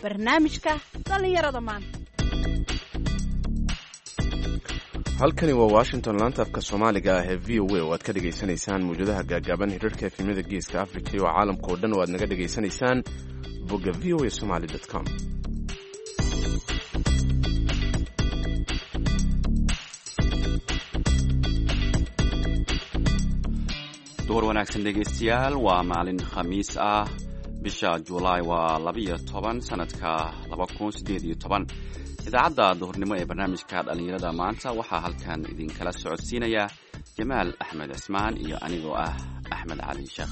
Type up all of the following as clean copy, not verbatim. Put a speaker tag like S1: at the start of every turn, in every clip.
S1: barnaamijka dhallinyarada maanta.
S2: halkani waa washington laanta afka soomaaliga ah ee v o a oo aad ka dhegaysanaysaan mawjadaha gaagaaban hirarka efemyada geeska africa iyo caalamka oo dhan oo aad naga dhegaysanaysaan bogga v o a somali com.
S3: door wanaagsan dhegaystayaal, waa maalin khamiis ah, bisha Juulaay waa 12 sanadka 2018. idaacadda duhurnimo ee barnaamijka dhalinyarada maanta waxaa halkan idinkala socodsiinaya Jamaal Axmed Cismaan iyo anigoo ah Axmed Cali Sheekh.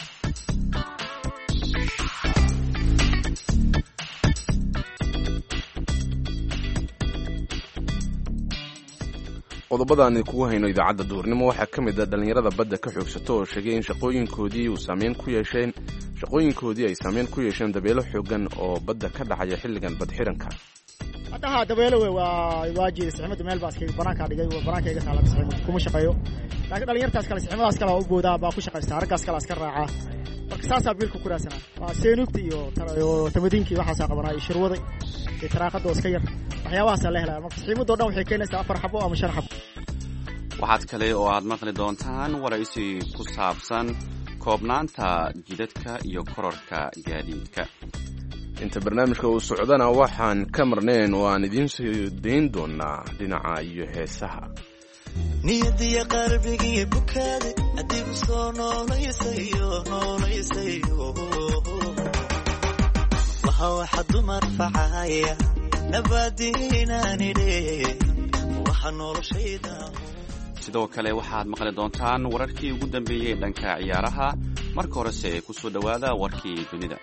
S2: qodobadaan kugu hayno idaacadda duhurnimo waxaa ka mid ah dhalinyarada badda ka xoogsato oo sheegay in shaqooyinkoodii ay saameyn ku yeesheen dabeelo xoogan oo badda ka dhacaya xilligan badxiranka.
S4: hadda dabeelo waa jiray saximada meel baa iska banaanka dhigay oo banaanka iga taala saximada kuma shaqeeyo laakiin dhalinyartaas kale saximadaas kale oo u boodaa baa ku shaqeystaa raggaas kale iska raaca marka saasaa biilku ku raasana waa seenugti iyo tamadiinkii waxaasaa qabanaa iyo shirwada iyo taraaqada oo iska yar waxyaabahaasa la helaya marka saxiimadoo dhan waxay keenaysaa 4 xabo ama 5 xabo.
S3: waxaad kale oo aad maqli doontaan waraysi ku saabsan koobnaanta jidadka iyo kororka gaadiidka.
S2: inta barnaamijka uu socdana waxaan ka marnayn oo aan idiin soo dayn doonaa dhinaca iyo heesaha.
S5: niyadiya qalbigiya bukaade adigu soo noolaysayo waxa dumar facaya nabadiinanidhe waxa noloshayda.
S3: sidoo kale waxaad maqli doontaan wararkii ugu dambeeyey dhanka ciyaaraha. marka horese ku soo dhowaada warkii dunida.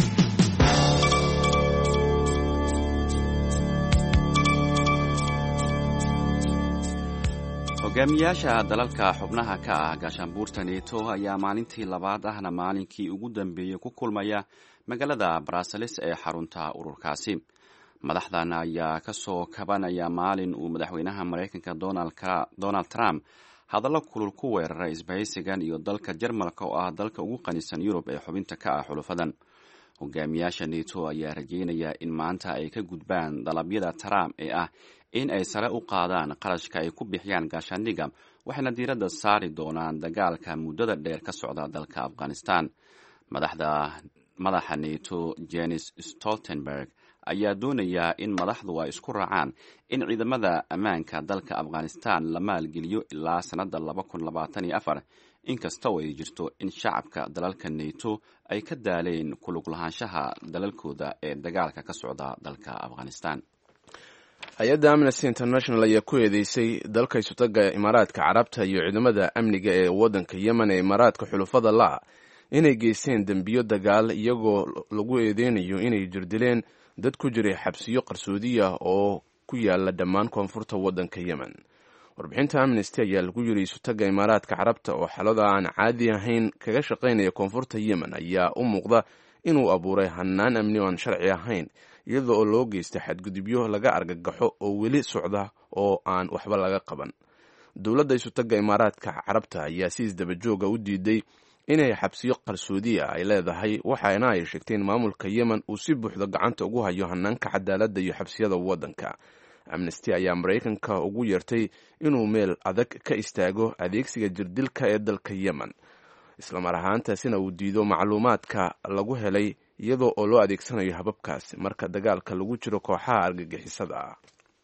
S3: hogaamiyaasha dalalka xubnaha ka ah gaashaanbuurta neto ayaa maalintii labaad ahna maalinkii ugu dambeeyey ku kulmaya magaalada Brussels ee xarunta ururkaasi. madaxdan ayaa ka soo kabanaya maalin uu madaxweynaha Mareykanka Donald Trump hadallo kulul ku weeraray isbahaysigan iyo dalka Jarmalka oo ah dalka ugu qanisan Yurub ee xubinta ka ah xulufadan. hogaamiyaasha neto ayaa rajeynaya in maanta ay ka gudbaan dalabyada Trump ee ah in ay sare u qaadaan qarashka ay ku bixiyaan gaashaandhigga, waxayna diiradda saari doonaan dagaalka muddada dheer ka socda dalka Afghanistan. madaxa neto Jens Stoltenberg ayaa doonaya in madaxdu ay isku raacaan in ciidamada ammaanka dalka Afghanistan la maalgeliyo ilaa sanadda 2024, inkasta oo ay jirto in shacabka dalalka neto ay ka daaleen ku lug lahaanshaha dalalkooda ee dagaalka ka socda dalka Afghanistan.
S2: hay-adda Amnesty International ayaa ku eedeysay dalka isutaga imaaraadka carabta iyo ciidamada amniga ee waddanka Yemen ee imaaraadka xulufada la inay geysteen dembiyo dagaal iyagoo lagu eedeynayo inay jirdileen dad ku jiray xabsiyo qarsoodiya oo ku yaala dhammaan koonfurta waddanka Yemen. warbixinta Amnesty ayaa lagu yiri isutaga imaaraadka carabta oo xaalada aan caadi ahayn kaga shaqeynaya koonfurta Yemen ayaa u muuqda inuu abuuray hannaan amni oo aan sharci ahayn, iyadoo loo geystay xadgudubyo laga argagaxo oo weli socda oo aan waxba laga qaban. dowladda isutaga imaaraadka carabta ayaa si isdaba jooga u diiday inay xabsiyo qarsoodiya ay leedahay, waxaana ay sheegteen maamulka Yemen uu si buuxda gacanta ugu hayo hannaanka cadaaladda iyo xabsiyada waddanka. Amnesty ayaa Mareykanka ugu yeertay inuu meel adag ka istaago adeegsiga jirdilka ee dalka Yemen, isla mar ahaantaasina uu diido macluumaadka lagu helay iyadoo oo loo adeegsanayo hababkaas marka dagaalka lagu jiro kooxaha argagixisada ah.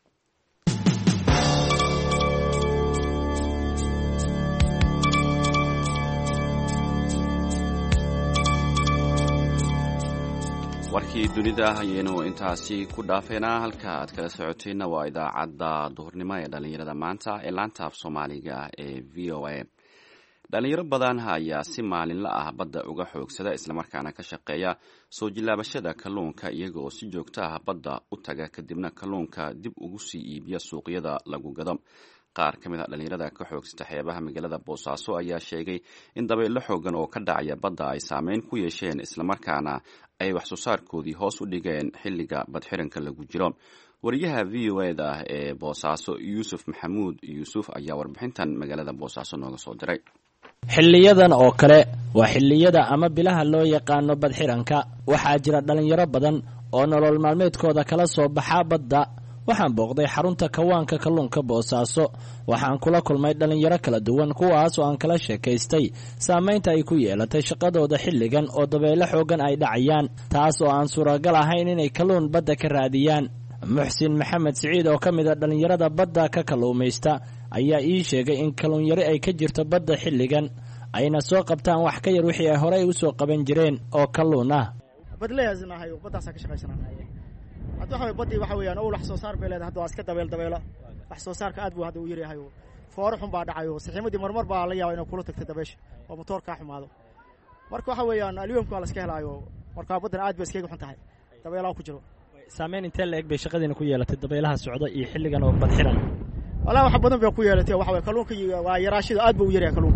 S3: warkii dunida ayaynu intaasi ku dhaafeynaa. halka aad kala socoteenna waa idaacadda duhurnimo ee dhalinyarada maanta ee laanta af soomaaliga ee v o a. dhalinyaro badan ayaa si maalinla ah badda uga xoogsada islamarkaana ka shaqeeya soo jilaabashada kalluunka, iyaga oo si joogto ah badda u taga kadibna kalluunka dib ugu sii iibiya suuqyada lagu gado. qaar ka mid a dhalinyarada ka xoogsata xeebaha magaalada Boosaaso ayaa sheegay in dabeelo xoogan oo ka dhacaya badda ay saameyn ku yeesheen islamarkaana ay wax soo saarkoodii hoos u dhigeen xilliga badxiranka lagu jiro. wariyaha VOA-da ee Boosaaso Yuusuf Maxamuud Yuusuf ayaa warbixintan magaalada Boosaaso nooga soo diray.
S6: xilliyadan oo kale waa xilliyada ama bilaha loo yaqaano badxiranka. waxaa jira dhalinyaro badan oo nolol maalmeedkooda kala soo baxaa badda. waxaan booqday xarunta kawaanka kalluunka Boosaaso. waxaan kula kulmay dhalinyaro kala duwan kuwaas oo aan kala sheekaystay saamaynta ay ku yeelatay shaqadooda xilligan oo dabeelo xoogan ay dhacayaan, taas oo aan suuragal ahayn inay kalluun badda ka raadiyaan. Muxsin Maxamed Siciid oo ka mid ah dhalinyarada badda ka kalluumaysta ayaa ii sheegay in kalluun yari ay ka jirto badda xilligan, ayna soo qabtaan wax ka yar wixii ay horey u soo qaban jireen oo kalluun ah.
S4: badleeyasnahay baddaas ka shaqaysanaa. hadda waxa badii waxa weeyaan oo wax soo saar beeleed hadda waa iska dabeelo wax soo saarka aad buu hadda u yarahay foor xun baa dhacayo saxiimadii marmar baa la yaabaa inay kula tagto dabeesha oo motorka xumaado. marka waxa weeyaan aliyumka la iska helaayo marka badan aad bay iskaga xun tahay dabeelaha ku jiro.
S6: saameyn intee la eg bay shaqadiina ku yeelatay dabeelaha socda iyo xilligan oo bad xiran?
S4: wallahi wax badan bay ku yeelatay. waxa weey kalluunka waa yaraashada aad buu u yarahay kalluunka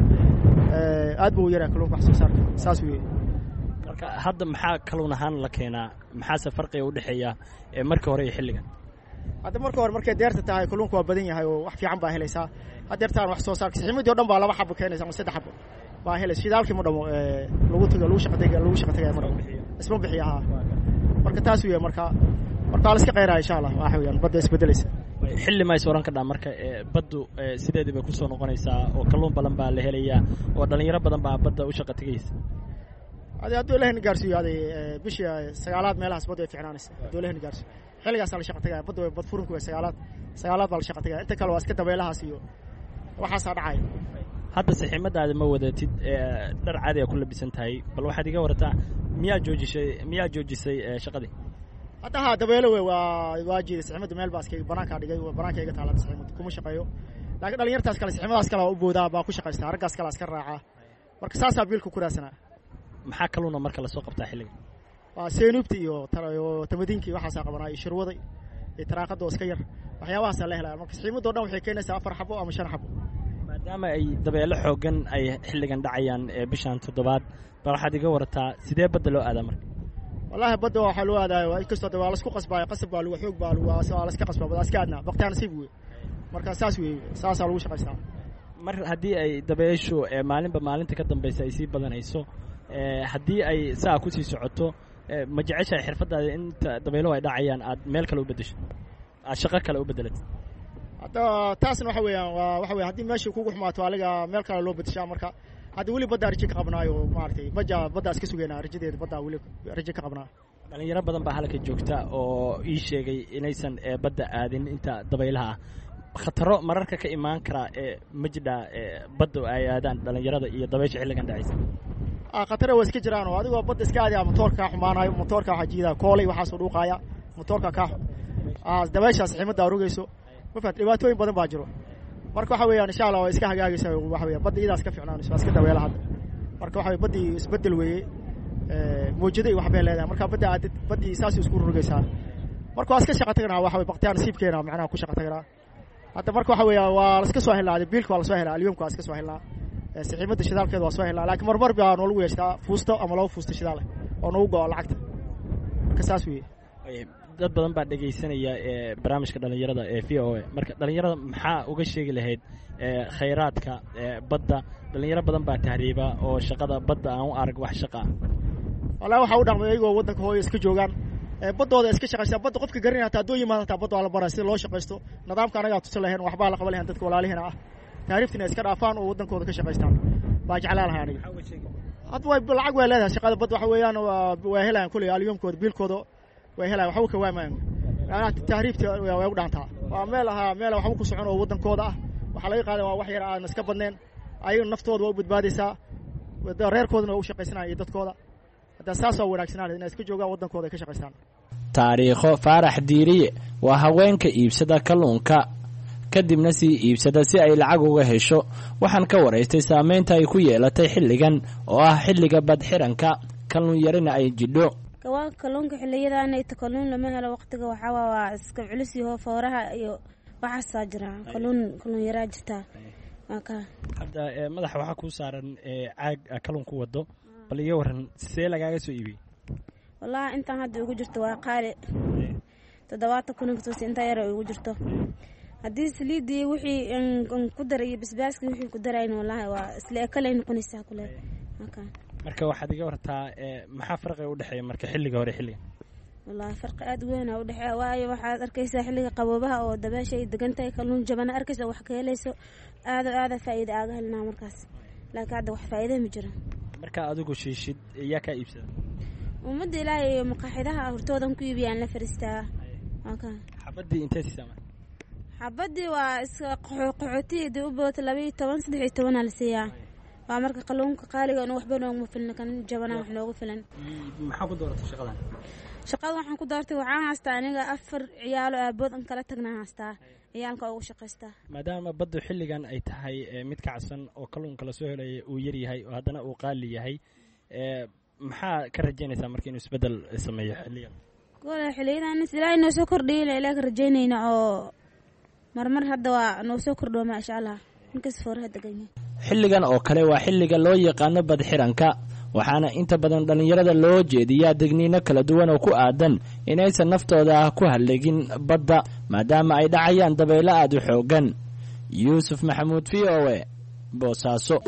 S4: aad buu u yarahay kalluunka wax soo saarka saas weey.
S6: marka hadda maxaa kalluun ahaan la keenaa, maxaa farqiga u dhaxeeya markii hore iyo xilligan?
S4: hadda markii hore markay deerta tahay kalluunka waa badan yahay oo wax fiican baa helaysaa. haddeertaan wax soo saarka saxiimadii oo dhan baa 2 xabo keenaysa ama 3 xabo baa helaysa. shidaalkii ma dhamo lagu shaqadeeyo ma dhamo isma bixiya. marka taas weey marka la iska qeyraa insha Allah waxa weeyaan badda isbedelaysa.
S6: xilli ma soo ran ka dhaa marka baddu sideedii bay ku soo noqonaysaa oo kalluun badan baa la helayaa oo dhalinyaro badan baa badda u shaqo tagaysa.
S4: haddii Ilaahay gaarsiiyo bishii 9aad meelahaas badda ay fiicnaanaysa. haddii Ilaahay gaarsiiyo xilligaas la shaqo tagay badda bad furunku waa 9aad baa la shaqo tagay. inta kale waa iska dabeelahaas iyo waxaas dhacay.
S6: hadda saxiimadaada ma wadatid dhar caadi ah ku labisan tahay, bal waxaad iga warataa miyaa joojisay shaqadii?
S4: hadda dabeelo waa jiiday saxiimada meel baa iska banaanka dhigay banaanka iga taala saxiimada kuma shaqeeyo. laakiin dhalinyartaas kale saxiimadaas kale u boodaa baa ku shaqaystaa, raggaas kale iska raaca. marka saasa biilku ku raasana.
S6: maxaa kalluuna marka la soo qabtaa xilliga?
S4: waa seenubti iyo tamadiinki waxaas qabanaa iyo shirwada iyo taraaqada oo iska yar waxyaabahaas la helaa. marka saxiimada oo dhan waxay keenaysaa 4 xabo ama 5 xabo.
S6: maadaama ay dabeelo xoogan ay xilligan dhacayaan bishan 7aad, bal waxaad iga warataa sidee badda loo aadaa marka?
S5: والله بدو حلو هذا وكستو دوا لسكو قصبا قصب بالو حوق بالو واسك قصبا بس كادنا بقتان سيبوي marka saas weey saas lagu shaqeystaa
S6: mar hadii ay dabeesho maalinba maalinta ka dambaysa ay sii badanayso hadii ay saa ku sii socoto ma jeceshay xirfadaada inta dabeelo ay dhacayaan aad meel kale u bedesho aad shaqo kale u bedelato
S5: hada taasna waxa weeyaan hadii meeshii kugu xumaato aliga meel kale loo bedeshaa marka hadii wali badda arjin ka qabnaayo maartay badda iska sugeena arjideeda badda wali arjin ka qabnaa
S6: dhalinyaro badan baa halka joogta oo ii sheegay inaysan badda aadin inta dabeelaha khataro mararka ka imaan kara majda badda ay aadaan dhalinyarada iyo dabeesha xilligan dhacaysa
S5: khataro waa iska jiraan oo adigoo badda iska aadaya motorka xumaanayo motorka waxa jiida koolay waxa soo dhuuqaya motorka ka dabeeshaas ximada arugayso wafaad dhibaatooyin badan baa jiro marka waxa weeyaan insha Allah waa iska hagaagaysa waxa weeyaan badda idaas ka fiicnaanayso iska dabeela hadda marka waxa baddi isbedel weeye muujiday wax bay leedahay marka baddi saas isku rugaysaa marka waa iska shaqo tagnaa waxa weey baqtiyaan nasiibkeena macnaha ku shaqo tagnaa hadda marka waxa weeyaa waa la iska soo helaaday biilka waa la soo helaa aliyumka waa iska soo helaa saxiibada shidaalkeeda waa soo helaa laakiin marmar baa noolu yeestaa fuusto ama loo fuusto shidaal oo noogu go'o lacagta marka saas weeye
S6: dad badan baa dhageysanaya barnaamijka dhalinyarada ee VOA marka dhalinyarada maxaa uga sheegi lahayd khayraadka badda dhalinyaro badan baa tahriiba oo shaqada badda aan u arag wax shaqa
S5: wallahi waxa u dhaqmay ayagoo wadanka hooyo iska joogaan badooda iska shaqaysta badda qofka garin hata doo yimaado badda la baraa si loo shaqaysto nidaamka anaga tusan lahayn waxba la qaban lahayn dadka walaalihiina ah taariiftina iska dhaafaan oo wadankooda ka shaqaystaan baa jeclaan lahaa aniga hadda way lacag way leedahay shaqada badda waxa weeyaan waa helaan kulli aliyumkooda biilkooda way helaan waxa uu ka waamaan taariifta way u dhaantaa waa meel waxa ku socon oo wadankooda ah waxa laga qaaday waa wax yar aan iska badneen ayaga naftooda waa u badbaadaysaa reerkoodana waa u shaqaysanayaan iyo dadkooda saasoo wanaagsanaan inay iska joogaan wadankooda ka shaqaystaan
S6: taariikho faarax diiriye waa haweenka iibsada kalluunka kadibna sii iibsada si ay lacag uga hesho waxaan ka waraystay saameynta ay ku yeelatay xilligan oo ah xilliga badxiranka kalluun yarina ay jidho
S7: kalluunka xilliyadan inta kalluun lama helo waqtiga waxa waa iska culus iyo fooraha iyo waxa jira kalluun yaraa jirta
S6: hadda madaxa waxa ku saaran caag kalluun ku wado bal iga waran see lagaaga soo iibiyey
S7: wallahi intaan hadda ugu jirto waa qaali 70 inta yar ugu jirto haddii saliidii wixii ku daray basbaaska wixii ku darayna wallahi waa isla kale noqonaysaa kule
S6: marka waxaad iga wartaa maxaa farqiga u dhaxeeya marka xilliga hore xilliga
S7: wallaahi farqi aad weyn u dhexeeya waayo waxaad arkaysaa xilliga qaboobaha oo dabeesha ay degan tahay kalluun jabana arkaysa wax ka helayso aada faa'iido aaga helnaa markaas laakiin hadda wax faa'iido ma jiro
S6: marka adigu shiishid yaa ka iibsada
S7: ummadda ilaahay iyo maqaaxidaha hortoodan ku iibiyaan la fariistaa
S6: xabadii intee siisama
S7: xabadii waa iska qaxootiga u boota 12 13 la siiyaa waa marka kalluunka qaaliga oo waxba noogu filan kan jabana wax noogu filan
S6: maxaa ku dooratay shaqadan
S7: shaqada waxaan ku doortay waxaan haystaa aniga 4 ciyaalo aabood an kala tagnaa haystaa ciyaalka ugu shaqaystaa
S6: maadaama baddu xilligan ay tahay mid kacsan oo kalluunka la soo helay uu yar yahay oo haddana uu qaali yahay maxaa ka rajaynaysaa markii inuu isbedel sameeyo xilligan
S7: xilliyadan ilaahay noo soo kordhiyay ilaahay ka rajaynayna oo marmar hadda waa noo soo kordho maasha Allah ninkaas fooraha degan
S6: xilligan oo kale waa xilliga loo yaqaano bad xiranka waxaana inta badan dhalinyarada loo jeediyaa digniino kala duwan oo ku aadan inaysan naftooda ku hallegin badda maadaama ay dhacayaan dabaylo aad u xoogan yuusuf maxamuud VOA Boosaaso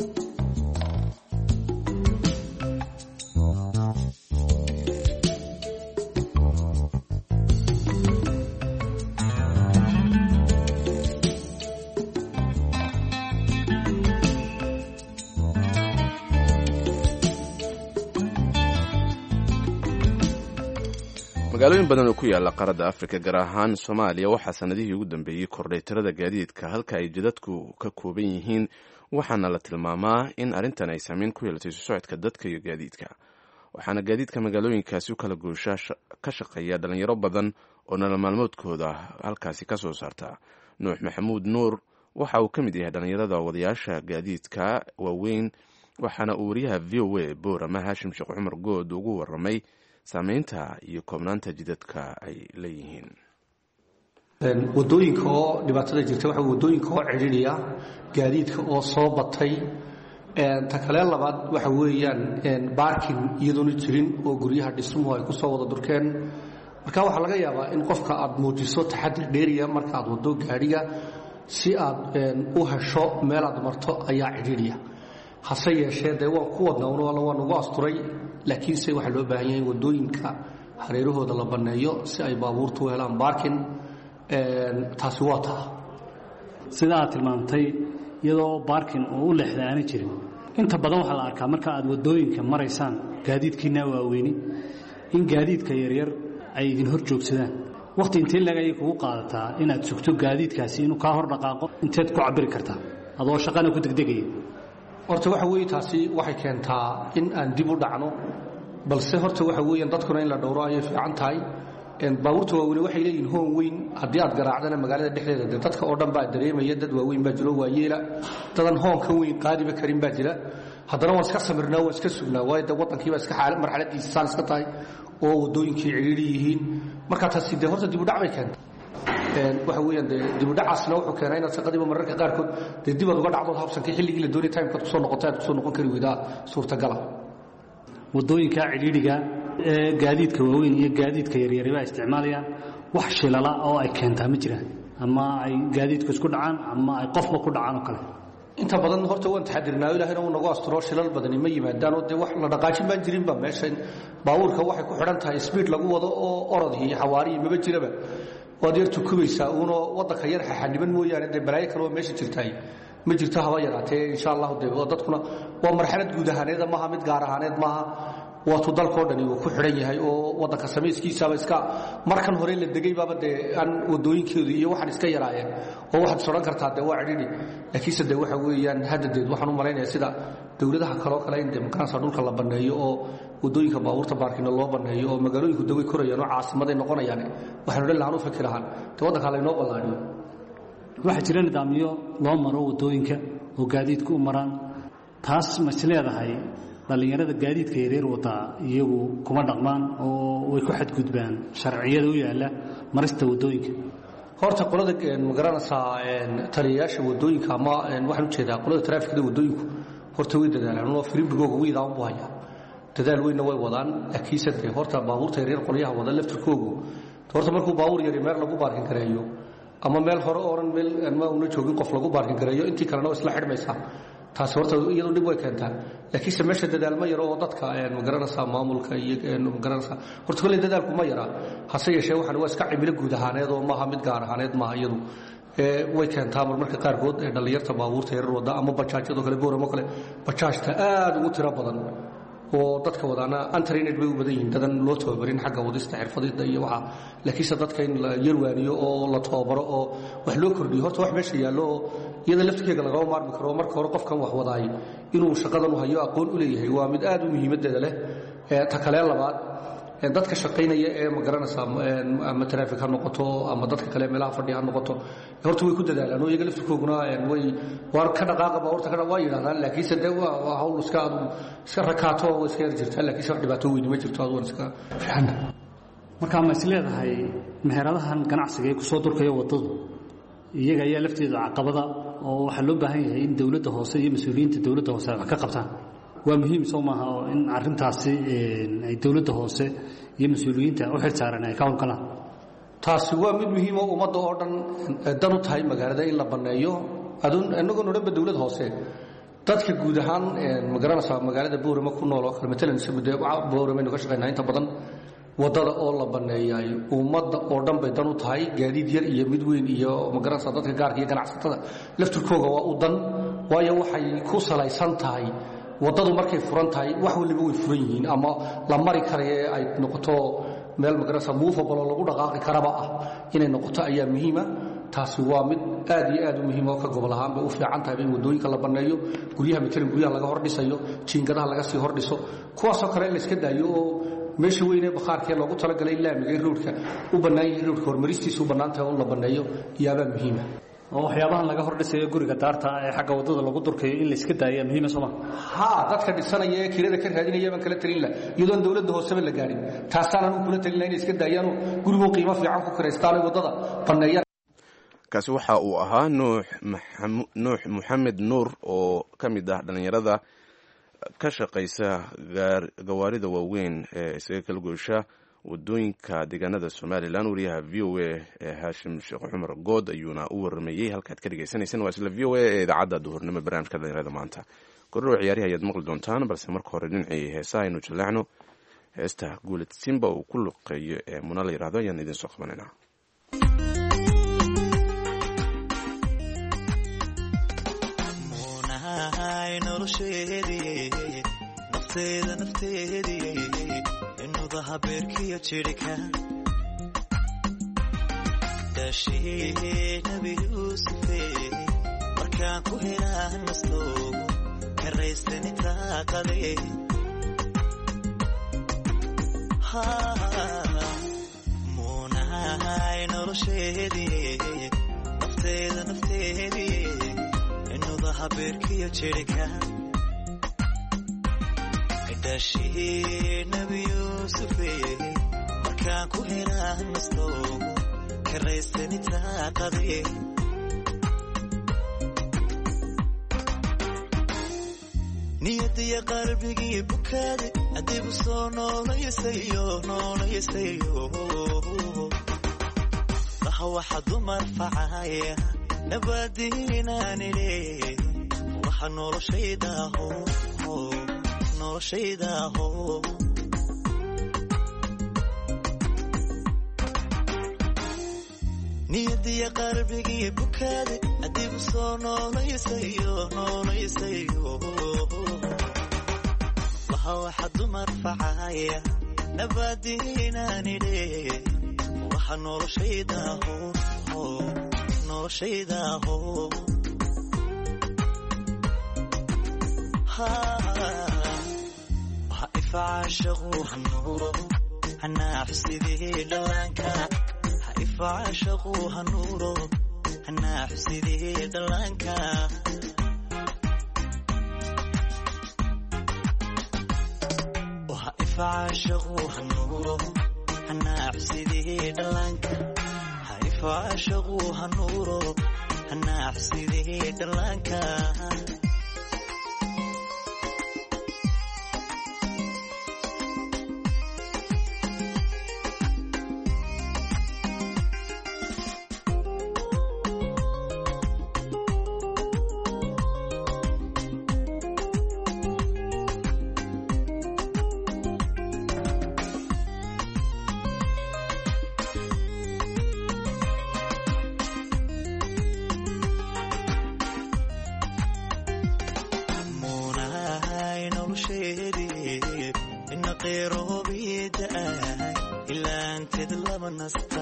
S2: magaalooyin badan oo ku yaala qaaradda Afrika gaar ahaan Soomaaliya waxaa sanadihii ugu dambeeyay kordhay tirada gaadiidka halka ay jidadku ka kooban yihiin waxaana la tilmaamaa in arrintan ay saameyn ku yeelatay socodka dadka iyo gaadiidka waxaana gaadiidka magaalooyinkaasi u kala goosha ka shaqeeya dhalinyaro badan oo nolol maalmoodkooda halkaasi ka soo saarta Nuux Maxamuud Nuur waxa uu ka mid yahay dhalinyarada wadayaasha gaadiidka waaweyn waxaana uu wariyaha VOA Boorama Haashim Sheekh Cumar Good ugu waramay saameynta iyo koobnaanta jidadka ay leeyihiin
S8: wadooyinka oo dhibaatada jirta waxa wadooyinka oo cidhiidhiya gaadiidka oo soo batay ta kale labaad waxa weeyaan parking iyadoona jirin oo guryaha dhismuhu ay ku soo wada durkeen marka waxa laga yaabaa in qofka aad muujiso taxadir dheeriya marka aad wado gaariga si aad u hesho meel aad marto ayaa cidhiidhiya hase yeeshee dee waan ku wadnaa waan ugu asturay laakiinse waxaa loo baahan yahay wadooyinka hareerahooda la banneeyo si ay baabuurtu u helaan baarkin taasi waa taa
S9: sida aad tilmaantay iyadoo baarkin oo u leexda aana jirin inta badan waxaa la arkaa marka aad wadooyinka maraysaan gaadiidkiina waaweyni in gaadiidka yaryar ay idin hor joogsadaan waqti intee laga ay kugu qaadataa inaad sugto gaadiidkaasi inuu kaa hor dhaqaaqo inteed ku cabiri kartaa adoo shaqana ku degdegaya
S8: horta waxa weeye taasi waxay keentaa in aan dib u dhacno balse horta waxa weeyaan dadkuna in la dhowro ayay fiican tahay baabuurta waaweyn waxay leeyihiin hoon weyn haddii aad garaacdana magaalada dhexdeeda dee dadka oo dhan baa dareemaya dad waaweyn baa jiro waayeela dadan hoonka weyn qaadiba karin baa jira haddana waan iska samirnaa waan iska sugnaa waayo dee waddankiiba iska marxaladiisa saan iska tahay oo wadooyinkii cidhiidhi yihiin marka taasi dee horta dib u dhac bay keentay waxa weeyaan dee dib u dhacaasna wuxuu keenaa inaad shaqadiiba mararka qaarkood dee dib aad uga dhacdood habsankii xilligii la doonay timekaad kusoo noqotay aad kusoo noqon kari weydaa suurtagala
S9: wadooyinka cidhiidhiga ee gaadiidka waaweyn iyo gaadiidka yaryariba isticmaalayaan wax shilala oo ay keentaa ma jiraan ama ay gaadiidku isku dhacaan ama ay qofba ku dhacaan oo kale
S8: inta badan horta waan taxadirnaa ilaahayna uu nagu asturo shilal badani ma yimaadaan oo dee wax la dhaqaajin baan jirinba meeshan baabuurka waxay ku xidhan tahay speed lagu wado oo orod iyo xawaari maba jiraba waad yar tukubaysaa uunoo waddanka yar xaxaniban mooyaane dee balaayo kale oo meesha jirtaay ma jirto haba yaraatee insha allahu dee dadkuna waa marxalad guud ahaaneeda maaha mid gaar ahaaneed maaha waatuu dalkoo dhani uu ku xidhan yahay oo waddanka samayskiisaaba iska markan hore la degay baaba dee aan wadooyinkeedu iyo waxaan iska yaraayeen oo waxaad is odhan kartaa dee waa cidhidhi laakiinse dee waxa weeyaan haddadeed waxaan u malaynaya sida dowladaha kaloo kale in dee makaansa dhulka la banneeyo oo wadooyinka baabuurta baarkina loo banneeyo oo magaalooyinku daway korayaan oo caasimaday noqonayaan waxaan odhan lahaan u fikir ahaan dee waddankaa laynoo ballaadhiyo
S9: waxaa jira nidaamyo loo maro wadooyinka oo gaadiidku u maraan taas ma is leedahay dhallinyarada gaadiidka yareer wataa iyagu kuma dhaqmaan oo way ku xadgudbaan sharciyada u yaalla marista wadooyinka
S8: horta qolada magaranaysaa taliyayaasha wadooyinka ama waxaan u jeedaa qolada taraafikada wadooyinku horta way dadaalaan oo firimbigooga wiidaan bu hayaa dadaal weynna way wadaan laakiinse dee horta baabuurta yareer qolyaha wada laftirkoogu horta markuu baabuur yari meel lagu baarkin gareeyo ama meel hore ooran meel ma una joogin qof lagu baarkin gareeyo intii kalena waa isla xidhmaysaa taas horta iyadoo dib way keentaa laakiin sameesha dadaal ma yaro oo dadka ma garanaysaa maamulka iyo ma garanaysaa horta kale dadaalku ma yara hase yeeshee waxaan waa iska cimilo guud ahaaneed oo maaha mid gaar ahaaneed maaha iyadu way keentaa marmarka qaarkood dhalinyarta baabuurta yarar wada ama bajaajyadoo kale booramo kale bajaajta aad ugu tiro badan oo dadka wadaana antrained bay u badan yihiin dadan loo tababarin xagga wadista xirfadida iyo waxa laakiinse dadka in la yarwaaniyo oo la tababaro oo wax loo kordhiyo horta wax meesha yaallo oo iyada laftigeega lagama maarmi karo marka hore qofkan wax wadaay inuu shaqadan u hayo aqoon u leeyahay waa mid aad u muhiimadeeda leh ta kale labaad dadka shaqaynaya ee ma garanaysaa ama traffic ha noqoto ama dadka kale meelaha fadhiya ha noqoto horta way ku dadaalaan oo iyaga laftirkooguna way waar ka dhaqaaqa baabuurta ka waa yidhahdaan laakiinse dee waa hawl iska rakaato oo iska yar jirtaa laakiinse wax dhibaato weyni ma jirto adugan iska fiicana
S9: markaa ma is leedahay meheradahan ganacsiga ee kusoo durkaya waddadu iyaga ayaa lafteeda caqabada oo waxaa loo baahan yahay in dowladda hoose iyo mas-uuliyiinta dowladda hoose ay wax ka qabtaan waa muhiim soo maaha oo in arrintaasi ay dowladda hoose iyo mas-uuliyiinta u xilsaaran ay ka howlgalaan
S8: taasi waa mid muhiim oo ummadda oo dhan dan u tahay magaalada in la banneeyo inagoon odhanba dowlad hoose dadka guud ahaan ma garanaysaa magaalada boorama ku nool oo kale matalan booramaynu ka shaqaynaa inta badan waddada oo la banneeyay ummadda oo dhan bay dan u tahay gaadiid yar iyo mid weyn iyo ma garanaysaa dadka gaarka iyo ganacsatada laftirkooga waa u dan waayo waxay ku salaysan tahay waddadu markay furan tahay wax waliba way furan yihiin ama la mari karaye ay noqoto meel magarasa muufabalo lagu dhaqaaqi karaba ah inay noqoto ayaa muhiima taasi waa mid aad iyo aad u muhiim oo ka gobol ahaan bay u fiican tahay in waddooyinka la banneeyo guryaha matalan guryaha laga hordhisayo jiingadaha laga sii hordhiso kuwaasoo kale in la iska daayo oo meesha weynee bakhaarkee loogu talagalay laamiga in roodhka u bannaan yahay roodhka horumaristiisa u bannaan tahay oo la banneeyo yaabaa muhiima
S9: oo waxyaabahan laga hordhisayo guriga daarta ee xagga waddada lagu durkayo in la iska daaya muhiima sooma
S8: dadka dhisanaya ee kirada ka raadinaya baan kala talin laha iyadoon dowladda hooseba la gaadhin taasaanan u kula talin laha inay iska daayaanoo gurigoo qiimo fiican ku kiraystaanay waddada banneeyaan
S2: kaasi waxa uu ahaa nuux maxamed nuur oo ka mid ah dhallinyarada ka shaqaysa gawaarida waaweyn ee isaga kala goysha wadooyinka deegaanada somalilan wariyaha v o a ee haashim sheekh cumar good ayuuna u waramayey halkaad ka dhegeysaneyseen waa isla v o a ee idaacadda duhurnimo barnaamijka dhalinyarada maanta gordhow ciyaarihi ayaad maqli doontaan balse marka hore dhinacii heesaha aynu jaleecno heesta guulad simba uu ku luqeeyo ee muna la yidhahdo ayaan idiin soo qabanaynaa
S10: habeerkiyo jirhka daashii nabi yuusufe markaan ku helaa nasto karaystani taaqade muunahay nolosheedii nafteedii inuda habeerkiyo jirhka daashii nabi yuusufe markaan ku helaa nasto karaystani taaqade niyadiya qalbigii bukaade adigu soo noolayasayo laha waxa dumar facaya nabaadiinaanile waxa noloshaydaho niyadiya qalbigii bukaade adigu soo noolayasayo laha waxa dumar facaya nabaadiinaanile waxa noloshaydaho فعاشقوا هالنور هنا حسيدي دلانكا فعاشقوا هالنور هنا حسيدي دلانكا فعاشقوا هالنور هنا حسيدي دلانكا فعاشقوا هالنور هنا حسيدي دلانكا nolosheedii ina qeyroobiida ah ilaanteed lama nasta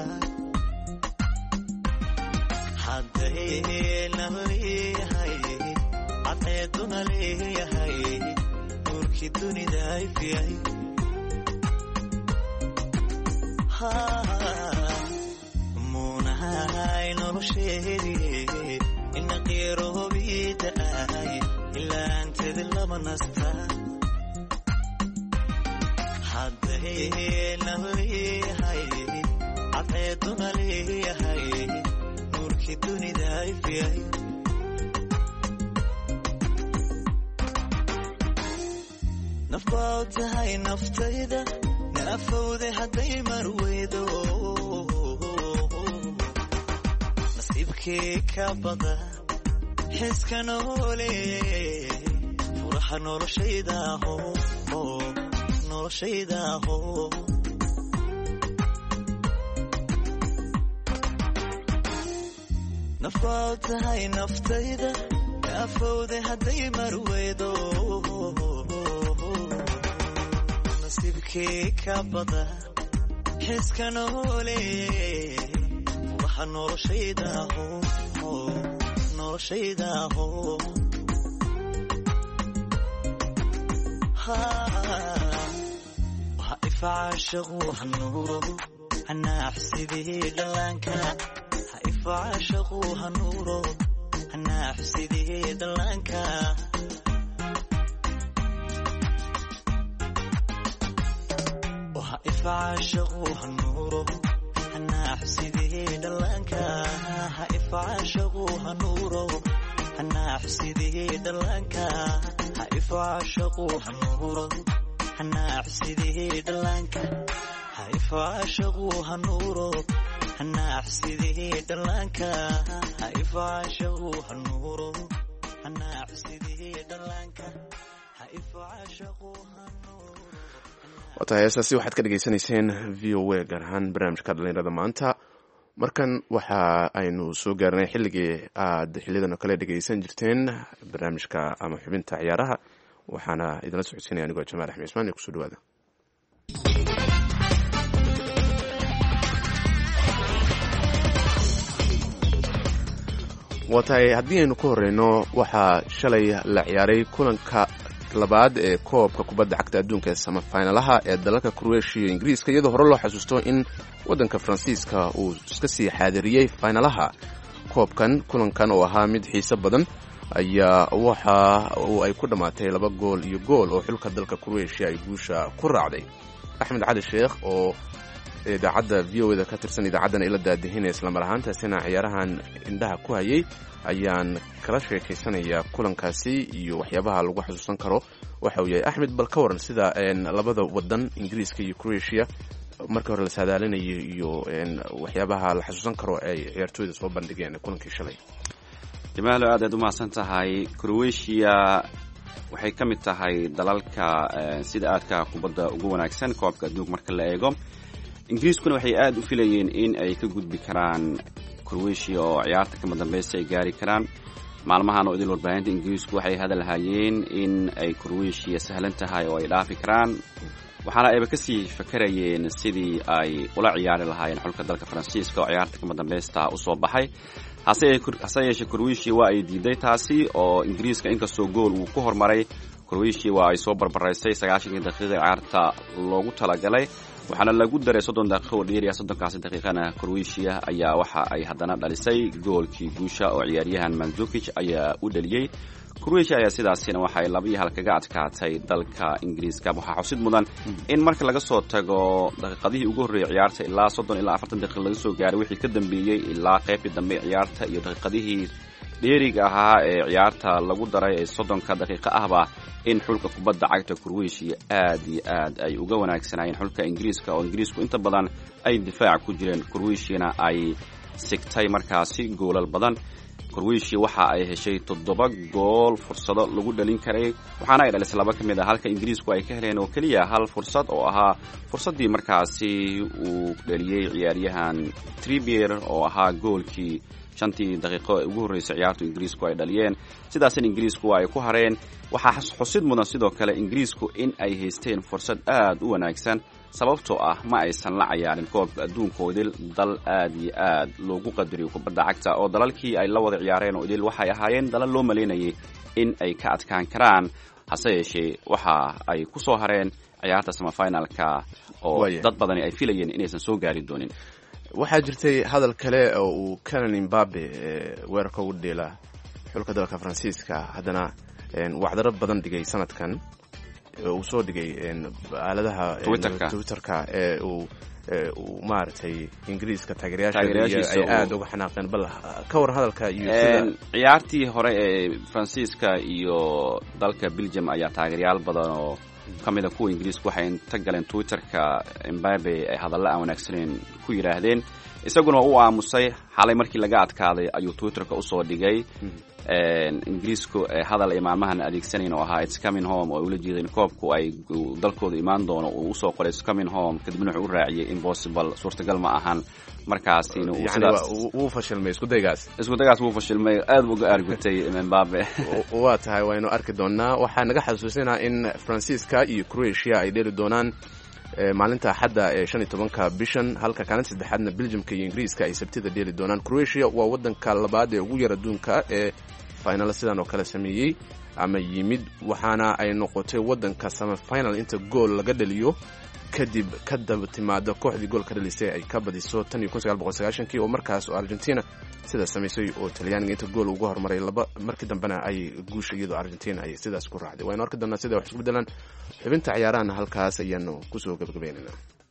S10: hadday lama leeyahay cadceeduna leeyahay nuurkii dunida ifyay muunahay nolosheedii ina qeyroobiida ah ilaanteed lama nasta hadday lama leeyahay cadceeduna leeyahay nuurkii dunida ifyay nafbaa u tahay naftayda naafowde hadday marweydo nasiibkii ka bada xiska noole furaha noloshaydaho noloshaydaho nafbaa u tahay naftayda naafowde hadday marweydo nasiibkii ka bada xiska noole furaha noloshaydaho noloshaydaho waxa ifacaashaqu hanuuro hanaaxsidii dhallaanka ha ifacaashaqu hanuuro hanaaxsidii dhallaanka waxa ifacaashaqu hanuuro hanaaxsidii dhallaanka ha ifacaashaqu hanuuro hanaaxsidii dhallaanka ha ifacaashaqu hanuuro hanaaxsidii dhallaanka ha ifacaashaqu hanuuro hanaaxsidii dhallaanka ha ifacaashaqu hanuuro hanaaxsidii dhallaanka ha ifacaashaqu hanuuro
S2: waatahay heestaasi waxaad ka dhegaysanayseen v o a gaar ahaan barnaamijka dhalinyarada maanta markan waxa aynu soo gaarnay xilligii aad xiliyadan oo kale dhegaysan jirteen barnaamijka ama xubinta ciyaaraha waxaana idinla socodsiinaya anigoo jamaal axmed ismaan ee kusoo dhawaada waatahay haddii aynu ka horeyno waxaa shalay la ciyaaray kulanka labaad ee koobka kubadda cagta adduunka ee samafinalaha ee dalalka Croatia iyo Ingiriiska iyadoo hore loo xasuusto in waddanka Faransiiska uu iska sii xaadiriyay finalaha koobkan kulankan oo ahaa mid xiiso badan ayaa waxa uu ay ku dhamaatay 2 gool iyo gool oo xulka dalka Croatia ay guusha ku raacday Axmed Cali Sheekh oo idaacadda VO-da ka tirsan idaacadan ila daadihinay isla mar ahaantaasina ciyaarahan indhaha ku hayay ayaan kala sheekaysanayaa kulankaasi iyo waxyaabaha lagu xasuusan karo waxa uu yahay Axmed bal ka waran sida labada wadan Ingiriiska iyo Croatia markii hore la saadaalinayay iyo waxyaabaha la xasuusan karo ay ciyaartooyda soo bandhigeen kulankii shalay
S3: jamaalo aad u mahadsan tahay Croatia waxay ka mid tahay dalalka sida aadka kubadda ugu wanaagsan koobka adduunka marka la eego Ingiriiskuna waxay aad u filayeen in ay ka gudbi karaan Croatia oo ciyaarta kama dambaysta ay gaari karaan maalmahan oo idil warbaahinta Ingiriisku waxay hadalhayeen in ay Croatia sahlan tahay oo ay dhaafi karaan waxaana ayba ka sii fakarayeen sidii ay ula ciyaari lahaayeen xulka dalka Faransiiska oo ciyaarta kama dambaysta u soo baxay hase yeeshee Croatia waa ay diiday taasi oo Ingiriiska inkastoo gool uu ku hormaray Croatia waa ay soo barbaraysay 90 daqiiqo ciyaarta loogu talagalay waxaana lagu daray 30 daqiiqo dheeri 30 daqiiqana Croatia ayaa waxa ay hadana dhalisay goolkii guusha oo ciyaaryahan Mandzukic ayaa u dhaliyay Croatia ayaa sidaasina waxa ay 2-1 kaga adkaatay dalka Ingiriiska waxa xusid mudan in marka laga soo tago daqiiqadihii ugu horeeyay ciyaarta ilaa 30 ilaa 40 daqiiqo laga soo gaaray wixii ka dambeeyay ilaa qaybtii dambe ciyaarta iyo daqiiqadihii dheeriga ahaa ee ciyaarta lagu daray ee 30 daqiiqo ahba in xulka kubadda cagta Croatia aad iyo aad ay uga wanaagsanayeen xulka Ingiriiska oo Ingiriisku inta badan ay difaac ku jireen Croatiana ay sigtay markaasi goolal badan Croatia waxa ay heshay 7 gool fursado lagu dhalin karay waxaana ay dhalisay 2 kamid ah halka Ingiriisku ay ka heleen oo kaliya hal fursad oo ahaa fursadii markaasi uu dhaliyay ciyaaryahan Trippier oo ahaa goolkii shantii daqiiqo ugu horreysay ciyaartu ingiriisku ay dhaliyeen sidaasina ingiriisku ay ku hareen waxaa xusid mudan sidoo kale ingiriisku in ay haysteen fursad aad u wanaagsan sababtoo ah ma aysan la cayaarin koobka adduunkoodil dal aad iyo aad loogu qadariyo kubadda cagta oo dalalkii ay la wada ciyaareen oo idil waxay ahaayeen dalal loo malaynayay in ay ka adkaan karaan hase yeeshee waxa ay ku soo hareen ciyaarta semifinalka oo dad badani ay filayeen inaysan soo gaari doonin
S2: waxaa jirtay hadal kale oo uu Kylian Mbappe weerarka ugu dheela xulka dalka Faransiiska haddana wacdaro badan dhigay sanadkan uu soo dhigay aaladaha Twitterka ee uu maartay Ingiriiska taageerayaasha ay aad uga xanaaqeen bal ka war hadalka iyo
S3: ciyaartii hore ee Faransiiska iyo dalka Belgium ayaa taageerayaal badan oo kamida kuwa Ingiriiska waxay inta galeen Twitterka Mbappe ay hadallo aan wanaagsaneyn ku yiraahdeen isaguna uu aamusay xalay markii laga adkaaday ayuu Twitterka u soo dhigay ingiriisku hadal ay maalmahan adeegsanayeen oo ahaa it's coming home oo ula jeedeen koobku ay dalkooda imaan doono uu soo qoray it's coming home kadibna wuxuu u raaciyay impossible suurtagal ma ahan markaasina uu sidaas
S2: uu fashilmay isku daygaas
S3: wuu fashilmay aad uga argutay Mbappe
S2: waa tahay waynu arki doonaa waxaa naga xasuusinaa in Faransiiska iyo Croatia ay dheeli doonaan maalinta xadda ee 15 bishan halka kaalinta saddexaadna Belgiumka iyo Ingiriiska ay sabtida dheeli doonaan Croatia waa wadanka labaad ee ugu yar adduunka ee final sidan oo kale sameeyay ama yimid waxaana ay noqotay wadanka semi-final inta gool laga dhaliyo kadib ka daba timaada kooxdii goolka dhalisay ay ka badiso 1990 oo markaas oo Argentina sida sameysay oo Talyaaniga inta gool ugu hormaray markii dambena ay guusha iyadoo Argentina ay sidaas ku raacday wayna arki doonaa sida wax isku bedelaan xubinta ciyaaraha halkaas ayaanu ku soo gabagabeynaa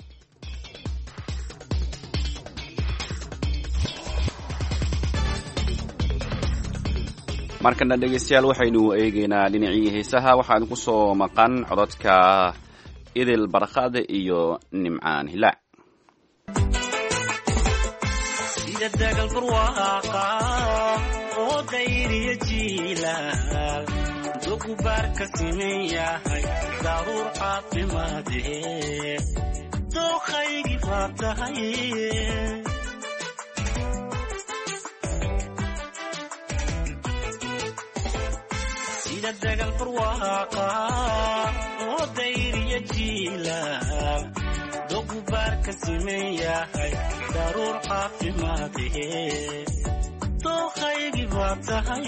S3: markana dhegeystayaal waxaynu eegaynaa dhinacii heesaha waxaan ku soo maqan codadka idil barqaade iyo nimcaan hilaac
S10: sida dagal barwaaqa oo dayriya jiilaal dogu baarka siman yahay daruur caafimaadee dookhaygi baa tahay sida dagal barwaaqa oo dayriya jiilaal dogu baarka siman yahay daruur caafimaadee dookhaygi baa tahay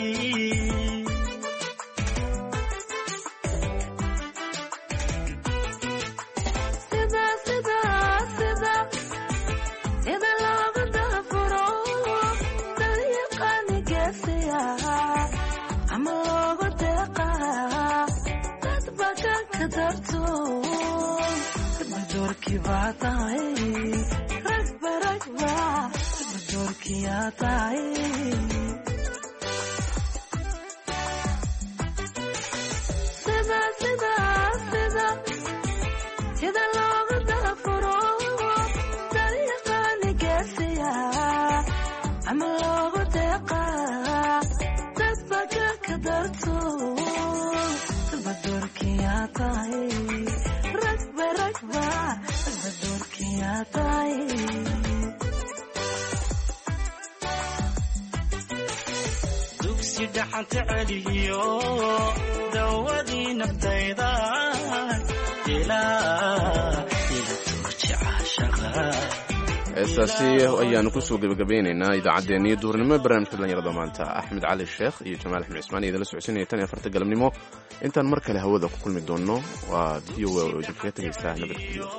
S2: heestaasi ayaanu kusoo gabagabeynaynaa idaacaddeenii duurnimo barnaamijka dhalinyarada maanta axmed cali sheekh iyo jamaal axmed cismaan iyo idala socodsiinaya 4 galabnimo intaan mar kale hawada ku kulmi doono waa VOA oo idinkaga tegaysaa nabadgelyo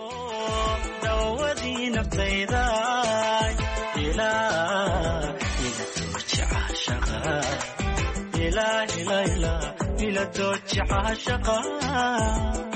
S10: ila ila ila ila dooji caashaqa